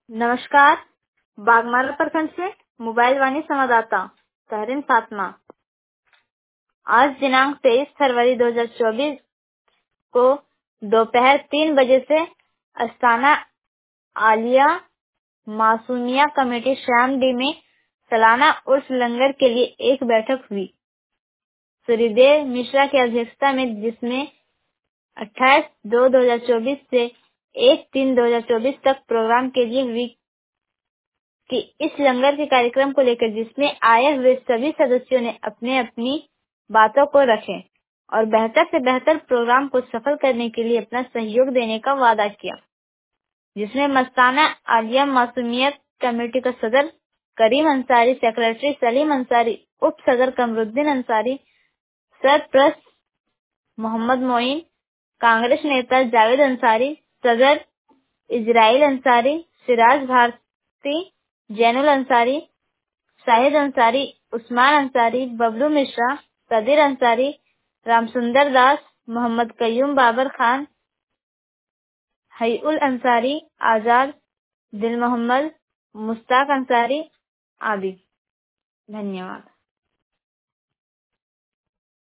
नमस्कार। बागमारा प्रखंड से मोबाइल वाणी संवाददाता तहरीन फातिमा। आज दिनांक 23 फरवरी 2024 को दोपहर 3 बजे से अस्ताना आलिया मासूमिया कमेटी श्यामडी में सालाना उर्स लंगर के लिए एक बैठक हुई सूर्यदेव मिश्रा की अध्यक्षता में, जिसमें 28/2/2024 से 1/3/2024 तक प्रोग्राम के लिए हुई कि इस लंगर के कार्यक्रम को लेकर जिसमें आए हुए सभी सदस्यों ने अपने अपनी बातों को रखें और बेहतर से बेहतर प्रोग्राम को सफल करने के लिए अपना सहयोग देने का वादा किया, जिसमें मस्ताना आलिया मासूमियत कमेटी का सदर करीम अंसारी, सेक्रेटरी सलीम अंसारी, उप सदर कमरुद्दीन अंसारी, सरप्रस्त मोहम्मद मोइन, कांग्रेस नेता जावेद अंसारी, सदर इजराइल अंसारी, सिराज भारती, जैनुल अंसारी, शाहिद अंसारी, उस्मान अंसारी, बबलू मिश्रा, कदीर अंसारी, रामसुंदर दास, मोहम्मद कयूम बाबर खान, हईउल अंसारी, आजाद, दिल मोहम्मद, मुश्ताक अंसारी आदि। धन्यवाद।